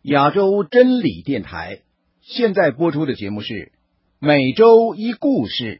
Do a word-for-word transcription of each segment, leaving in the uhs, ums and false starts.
亚洲真理电台，现在播出的节目是每周一故事。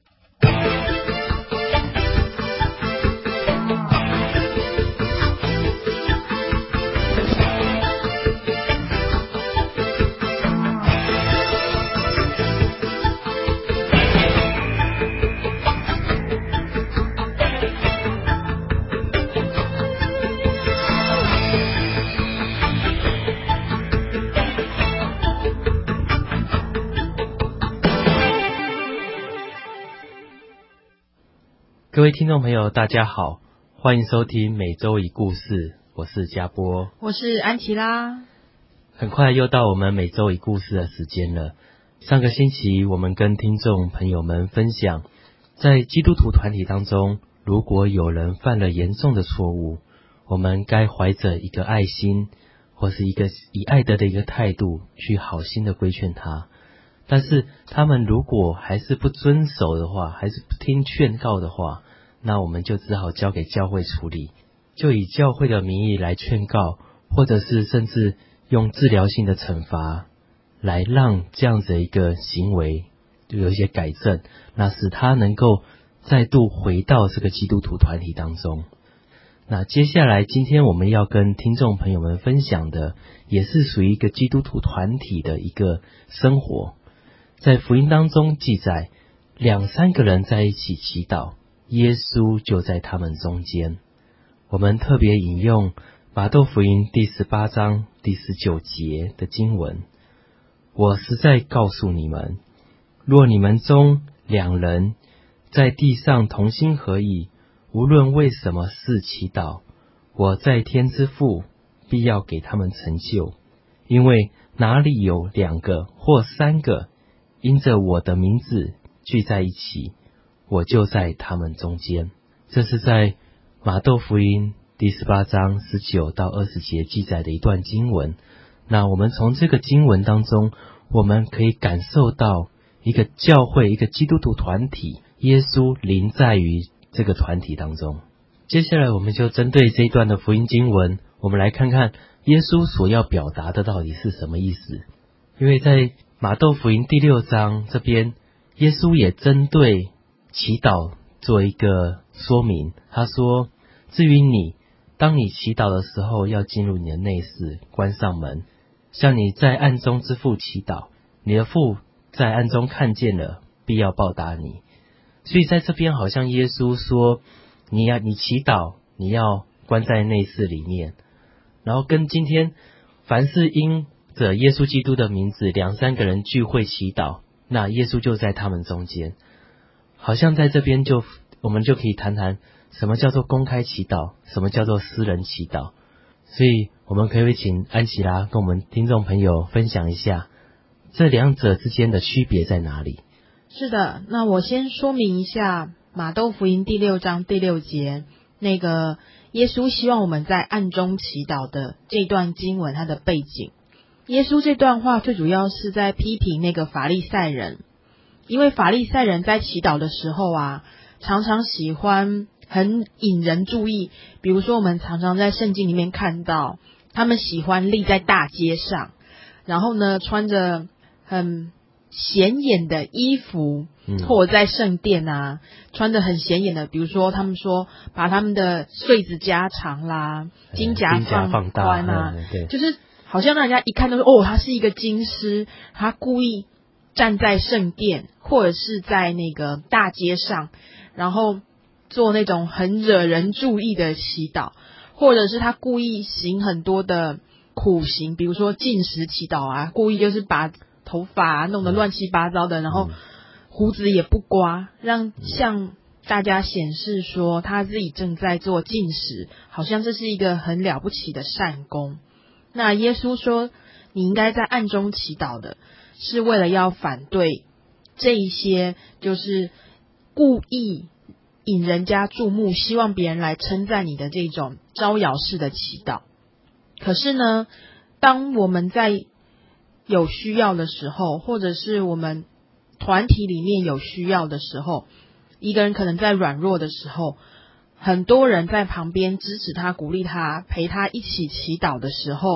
各位听众朋友大家好，欢迎收听每周一故事，我是嘉波， 我是安琪拉。 很快又到我们每周一故事的时间了。上个星期我们跟听众朋友们分享，在基督徒团体当中，如果有人犯了严重的错误，我们该怀着一个爱心或是一个以爱德的一个态度去好心的规劝他。但是他们如果还是不遵守的话，还是不听劝告的话，那我们就只好交给教会处理，就以教会的名义来劝告，或者是甚至用治疗性的惩罚来让这样子的一个行为就有一些改正，那使他能够再度回到这个基督徒团体当中。那接下来今天我们要跟听众朋友们分享的，也是属于一个基督徒团体的一个生活。在福音当中记载，两三个人在一起祈祷，耶稣就在他们中间。我们特别引用马窦福音第十八章第十九节的经文：我实在告诉你们，若你们中两人在地上同心合意，无论为什么事祈祷，我在天之父必要给他们成就。因为哪里有两个或三个因着我的名字聚在一起，我就在他们中间。这是在马窦福音第十八章十九到二十节记载的一段经文。那我们从这个经文当中，我们可以感受到一个教会，一个基督徒团体，耶稣临在于这个团体当中。接下来我们就针对这一段的福音经文，我们来看看耶稣所要表达的到底是什么意思。因为在马窦福音第六章这边，耶稣也针对祈祷做一个说明。他说，至于你，当你祈祷的时候，要进入你的内室，关上门，向你在暗中之父祈祷，你的父在暗中看见了，必要报答你。所以在这边好像耶稣说，你要你祈祷，你要关在内室里面，然后跟今天凡是因着耶稣基督的名字，两三个人聚会祈祷，那耶稣就在他们中间。好像在这边就我们就可以谈谈什么叫做公开祈祷，什么叫做私人祈祷。所以我们可以请安琪拉跟我们听众朋友分享一下这两者之间的区别在哪里。 是的，那我先说明一下马窦福音第六章第六节，那个耶稣希望我们在暗中祈祷的这段经文它的背景。耶稣这段话最主要是在批评那个法利赛人，因为法利赛人在祈祷的时候啊，常常喜欢很引人注意。比如说我们常常在圣经里面看到，他们喜欢立在大街上，然后呢穿着很显眼的衣服，或者在圣殿啊穿着很显眼的，比如说他们说把他们的穗子加长啦，金甲放宽啊，就是好像让人家一看都说，哦，他是一个经师，他故意站在圣殿或者是在那个大街上，然后做那种很惹人注意的祈祷，或者是他故意行很多的苦行，比如说禁食祈祷啊，故意就是把头发啊弄得乱七八糟的，然后胡子也不刮，让向大家显示说他自己正在做禁食，好像这是一个很了不起的善功。那耶稣说，你应该在暗中祈祷的，是为了要反对这一些就是故意引人家注目，希望别人来称赞你的这种招摇式的祈祷。可是呢，当我们在有需要的时候，或者是我们团体里面有需要的时候，一个人可能在软弱的时候，很多人在旁边支持他、鼓励他、陪他一起祈祷的时候，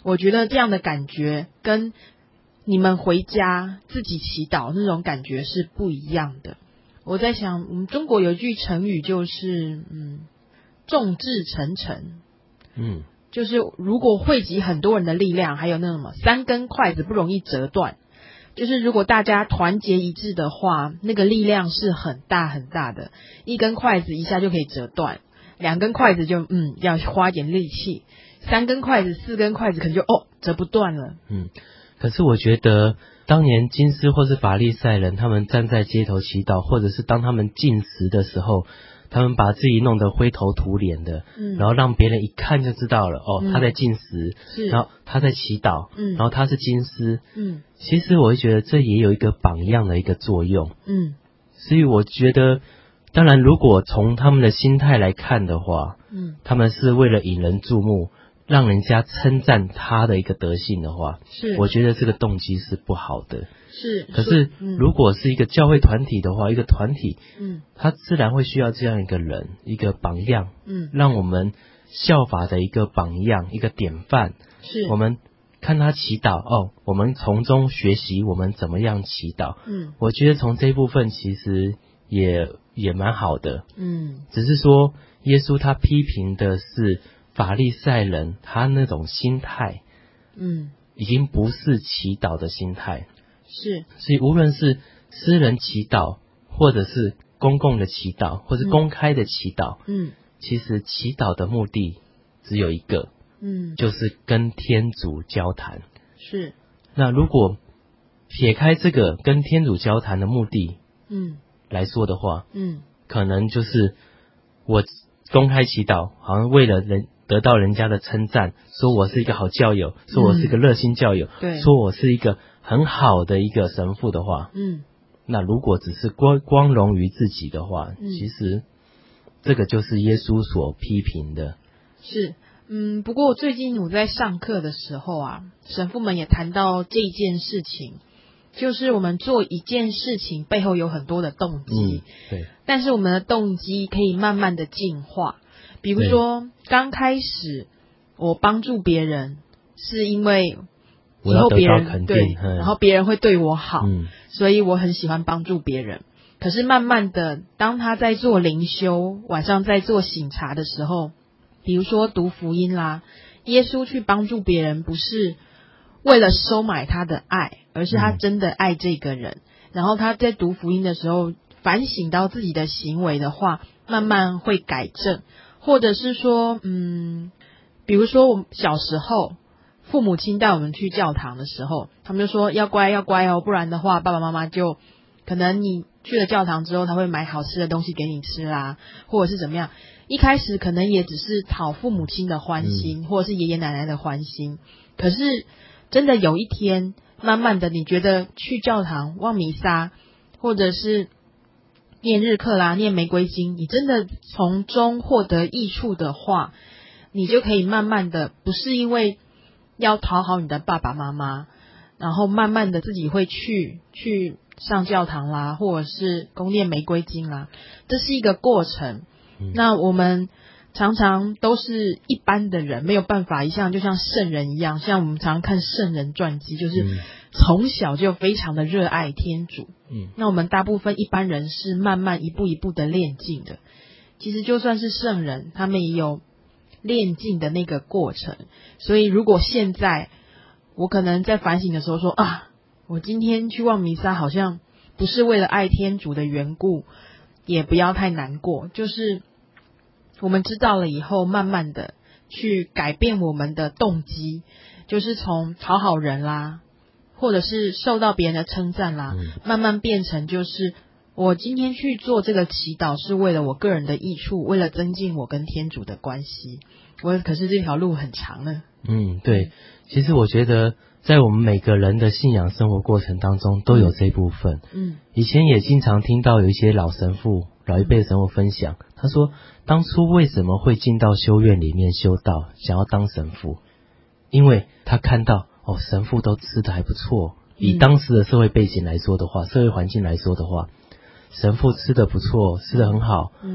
我觉得这样的感觉跟你们回家自己祈祷那种感觉是不一样的。我在想，我们中国有一句成语就是嗯，众志成城， 嗯， 就是如果汇集很多人的力量，还有那什么三根筷子不容易折断，就是如果大家团结一致的话，那个力量是很大很大的，一根筷子一下就可以折断，两根筷子就嗯要花点力气，三根筷子四根筷子可能就哦折不断了。 嗯，可是我觉得当年金斯或是法利赛人他们站在街头祈祷，或者是当他们进食的时候，他们把自己弄得灰头土脸的，嗯，然后让别人一看就知道了，哦，嗯，他在进食，然后他在祈祷，嗯，然后他是金斯，嗯，其实我会觉得这也有一个榜样的一个作用，嗯，所以我觉得，当然如果从他们的心态来看的话，嗯，他们是为了引人注目，让人家称赞他的一个德性的话，是，我觉得这个动机是不好的。是，可是如果是一个教会团体的话，一个团体，嗯，他自然会需要这样一个人，一个榜样，嗯，让我们效法的一个榜样，一个典范。是，我们看他祈祷，哦，我们从中学习我们怎么样祈祷。嗯，我觉得从这一部分其实也也蛮好的。嗯，只是说耶稣他批评的是法利赛人他那种心态，嗯，已经不是祈祷的心态。是，所以无论是私人祈祷，或者是公共的祈祷，或是公开的祈祷，嗯，其实祈祷的目的只有一个，嗯，就是跟天主交谈。是，那如果撇开这个跟天主交谈的目的，嗯，来说的话，嗯，可能就是我公开祈祷，好像为了人得到人家的称赞，说我是一个好教友，说我是一个热心教友，对，说我是一个很好的一个神父的话，嗯，那如果只是光光荣于自己的话，嗯，其实这个就是耶稣所批评的。是， 嗯，不过最近我在上课的时候啊，神父们也谈到这件事情，就是我们做一件事情背后有很多的动机，嗯，对，但是我们的动机可以慢慢的进化。比如说刚开始我帮助别人是因为以后别人对，然后别人会对我好，嗯，所以我很喜欢帮助别人。可是慢慢的，当他在做灵修，晚上在做省察的时候，比如说读福音啦，耶稣去帮助别人不是为了收买他的爱，而是他真的爱这个人，嗯，然后他在读福音的时候反省到自己的行为的话，慢慢会改正。或者是说嗯，比如说我们小时候父母亲带我们去教堂的时候，他们就说要乖要乖哦，不然的话爸爸妈妈就可能你去了教堂之后他会买好吃的东西给你吃啦，或者是怎么样。一开始可能也只是讨父母亲的欢心，嗯，或者是爷爷奶奶的欢心。可是真的有一天慢慢的你觉得去教堂望弥撒或者是念日课啦，念玫瑰经，你真的从中获得益处的话，你就可以慢慢的不是因为要讨好你的爸爸妈妈，然后慢慢的自己会去去上教堂啦，或者是攻念玫瑰经啦，这是一个过程。嗯，那我们常常都是一般的人，没有办法一向就像圣人一样，像我们常看圣人传记，就是从小就非常的热爱天主。嗯，那我们大部分一般人是慢慢一步一步的练进的。其实就算是圣人，他们也有练进的那个过程。所以如果现在我可能在反省的时候说啊，我今天去望弥撒好像不是为了爱天主的缘故，也不要太难过，就是我们知道了以后慢慢的去改变我们的动机，就是从讨好人啦，或者是受到别人的称赞啦，嗯，慢慢变成就是我今天去做这个祈祷是为了我个人的益处，为了增进我跟天主的关系。我可是这条路很长呢。 嗯，对，其实我觉得在我们每个人的信仰生活过程当中都有这部分。嗯，以前也经常听到有一些老神父老一辈的神父分享，他说当初为什么会进到修院里面修道，想要当神父，因为他看到哦，神父都吃得还不错，以当时的社会背景来说的话，社会环境来说的话，神父吃得不错，吃得很好，嗯，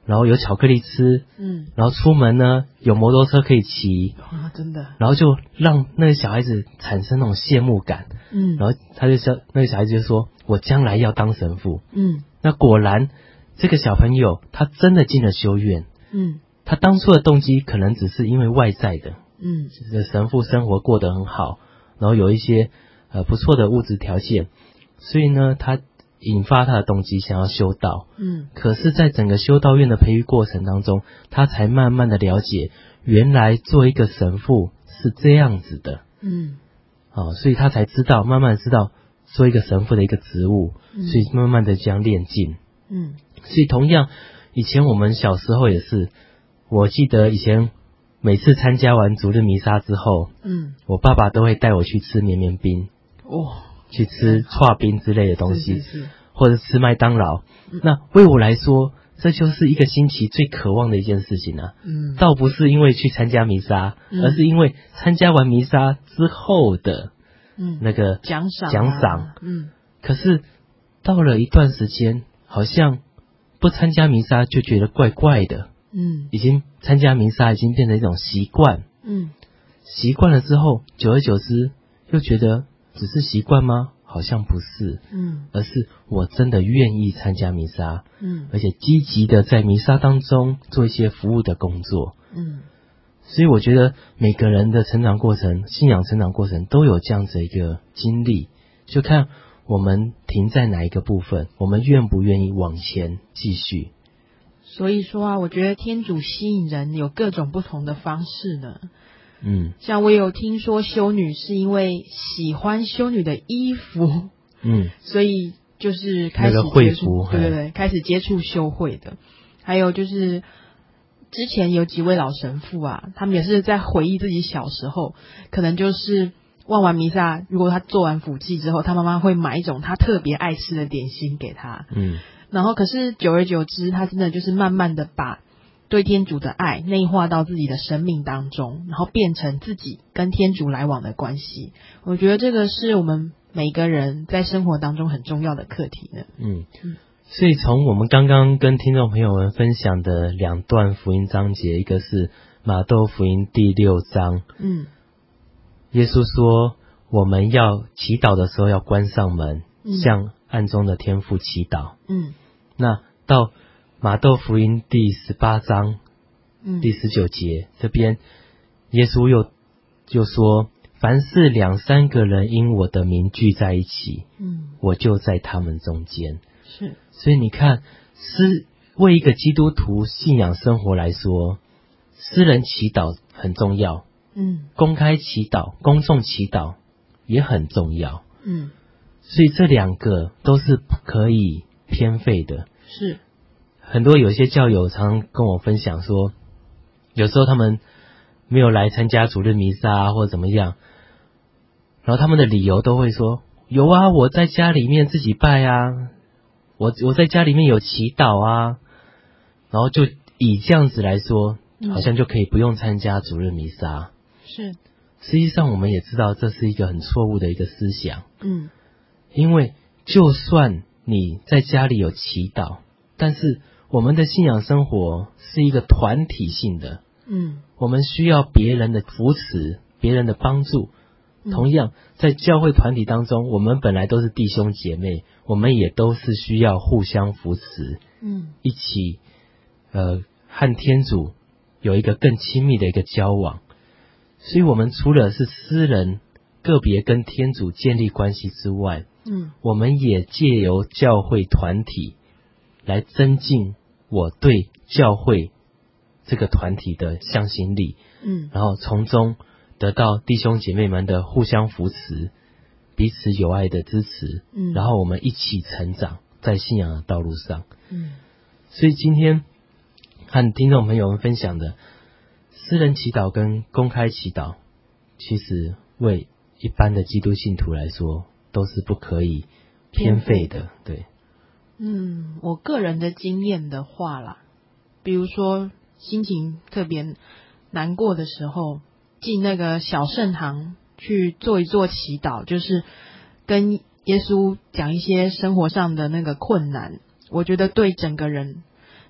然后有巧克力吃， 嗯， 然后出门呢有摩托车可以骑， 啊，真的， 然后就让那个小孩子产生那种羡慕感， 嗯， 然后他就说那个小孩子就说我将来要当神父， 嗯， 那果然这个小朋友他真的进了修院， 嗯， 他当初的动机可能只是因为外在的， 嗯， 就是神父生活过得很好，然后有一些呃不错的物质条件，所以呢他引发他的动机想要修道， 嗯， 可是在整个修道院的培育过程当中，他才慢慢的了解原来做一个神父是这样子的， 嗯， 哦，所以他才知道慢慢地知道做一个神父的一个职务， 嗯， 所以慢慢的这样练进， 嗯， 所以同样以前我们小时候也是，我记得以前每次参加完主日弥撒之后， 嗯， 我爸爸都会带我去吃绵绵冰， 哇， 去吃刨冰之类的东西， 是是是， 或者吃麦当劳， 嗯， 那为我来说这就是一个星期最渴望的一件事情啊， 嗯， 倒不是因为去参加弥撒， 嗯， 而是因为参加完弥撒之后的嗯， 那个奖赏啊奖赏， 嗯， 可是到了一段时间，好像不参加弥撒就觉得怪怪的， 嗯， 已经参加弥撒已经变成一种习惯， 嗯， 习惯了之后，久而久之又觉得只是习惯吗？好像不是， 嗯， 而是我真的愿意参加弥撒， 嗯， 而且积极的在弥撒当中做一些服务的工作， 嗯， 所以我觉得每个人的成长过程，信仰成长过程都有这样子的一个经历，就看我们停在哪一个部分，我们愿不愿意往前继续。 所以说啊，我觉得天主吸引人有各种不同的方式呢。 嗯， 像我有听说修女是因为喜欢修女的衣服， 嗯， 所以就是开始那个会接触， 服对对对，开始接触修会的。还有就是之前有几位老神父啊，他们也是在回忆自己小时候，可能就是望完弥撒，如果他做完辅祭之后，他妈妈会买一种他特别爱吃的点心给他， 嗯， 然后可是久而久之，他真的就是慢慢的把对天主的爱内化到自己的生命当中，然后变成自己跟天主来往的关系。我觉得这个是我们每个人在生活当中很重要的课题呢。 嗯，所以从我们刚刚跟听众朋友们分享的两段福音章节，一个是马窦福音第六章， 嗯， 耶稣说我们要祈祷的时候要关上门， 嗯， 向暗中的天父祈祷。 嗯， 那到马窦福音第十八章， 嗯， 第十九节这边，耶稣又就说，凡是两三个人因我的名聚在一起， 嗯， 我就在他们中间。 是， 所以你看，私为一个基督徒信仰生活来说，私人祈祷很重要， 嗯， 公开祈祷、公众祈祷也很重要。 嗯， 所以这两个都是不可以偏废的。 是， 很多有些教友常跟我分享说，有时候他们没有来参加主日弥撒啊，或者怎么样，然后他们的理由都会说，有啊，我在家里面自己拜啊，我我在家里面有祈祷啊，然后就以这样子来说，好像就可以不用参加主日弥撒。 是， 实际上我们也知道这是一个很错误的一个思想。 嗯， 因为就算你在家里有祈祷，但是我们的信仰生活是一个团体性的， 嗯， 我们需要别人的扶持，别人的帮助。 嗯， 同样在教会团体当中，我们本来都是弟兄姐妹，我们也都是需要互相扶持， 嗯， 一起呃和天主有一个更亲密的一个交往。所以我们除了是私人个别跟天主建立关系之外， 嗯， 我们也借由教会团体来增进我对教会这个团体的向心力， 嗯， 然后从中得到弟兄姐妹们的互相扶持，彼此友爱的支持， 嗯， 然后我们一起成长在信仰的道路上。 嗯， 所以今天和听众朋友们分享的私人祈祷跟公开祈祷，其实为一般的基督信徒来说都是不可以偏废的。对， 嗯，我个人的经验的话啦，比如说心情特别难过的时候，进那个小圣堂去做一做祈祷，就是跟耶稣讲一些生活上的那个困难，我觉得对整个人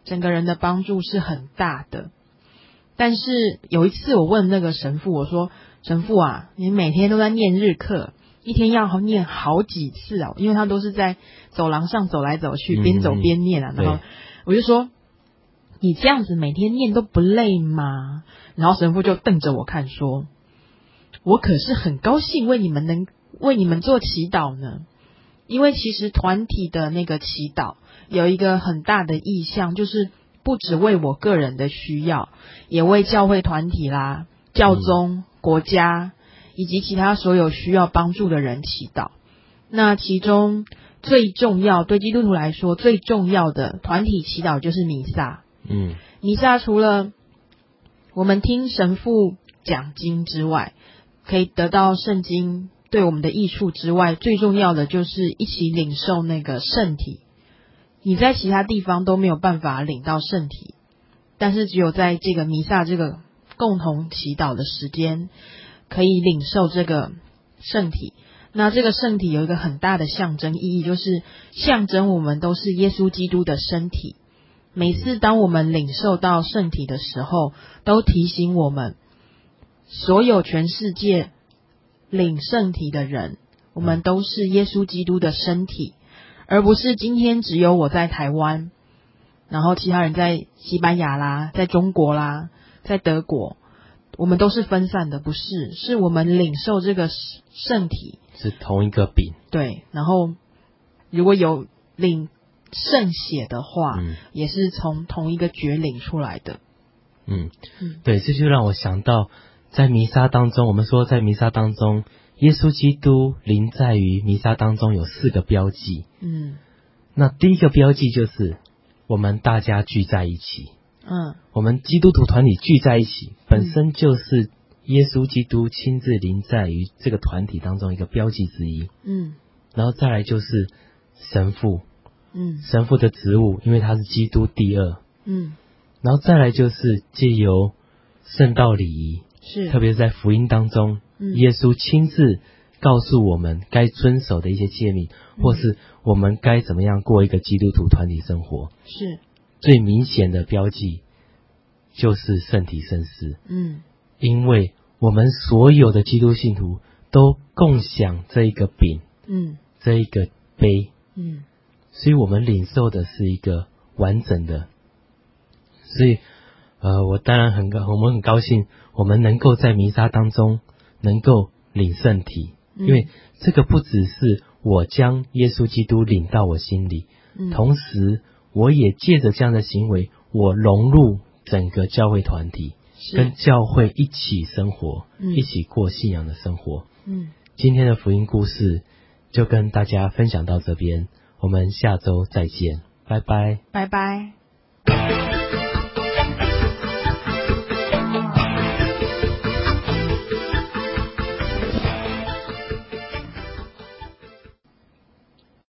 整个人的帮助是很大的。但是有一次我问那个神父，我说神父啊，你每天都在念日课，一天要念好几次哦，因为他都是在走廊上走来走去，边走边念啊。 嗯、 然后我就说，你这样子每天念都不累吗？然后神父就瞪着我看说，我可是很高兴为你们能为你们做祈祷呢。因为其实团体的那个祈祷有一个很大的意向，就是不只为我个人的需要，也为教会团体啦、教宗、嗯、国家以及其他所有需要帮助的人祈祷。那其中最重要，对基督徒来说最重要的团体祈祷就是弥撒。 嗯， 弥撒除了我们听神父讲经之外，可以得到圣经对我们的益处之外，最重要的就是一起领受那个圣体。你在其他地方都没有办法领到圣体，但是只有在这个弥撒这个共同祈祷的时间，可以领受这个圣体。那这个圣体有一个很大的象征意义，就是象征我们都是耶稣基督的身体。每次当我们领受到圣体的时候，都提醒我们，所有全世界领圣体的人，我们都是耶稣基督的身体，而不是今天只有我在台湾，然后其他人在西班牙啦，在中国啦，在德国，我们都是分散的，不是，是我们领受这个圣体是同一个饼。 对，然后如果有领圣血的话、嗯、也是从同一个决领出来的。 嗯，对，这就让我想到在弥撒当中，我们说在弥撒当中，耶稣基督临在于弥撒当中有四个标记。 嗯， 那第一个标记就是我们大家聚在一起。 嗯， 我们基督徒团体聚在一起，本身就是耶稣基督亲自临在于这个团体当中一个标记之一。 嗯， 然后再来就是神父。 嗯， 神父的职务，因为他是基督第二。 嗯， 然后再来就是借由圣道礼仪， 是特别是在福音当中、嗯、耶稣亲自告诉我们该遵守的一些诫命、嗯、或是我们该怎么样过一个基督徒团体生活。 是最明显的标记就是圣体圣事。 嗯， 因为我们所有的基督信徒都共享这一个饼， 嗯， 这一个杯， 嗯， 所以我们领受的是一个完整的。所以呃，我当然很高，我们很高兴我们能够在弥撒当中能够领圣体、嗯、因为这个不只是我将耶稣基督领到我心里、嗯、同时我也借着这样的行为，我融入整个教会团体，跟教会一起生活、嗯、一起过信仰的生活。 嗯， 今天的福音故事就跟大家分享到这边，我们下周再见，拜拜， 拜拜。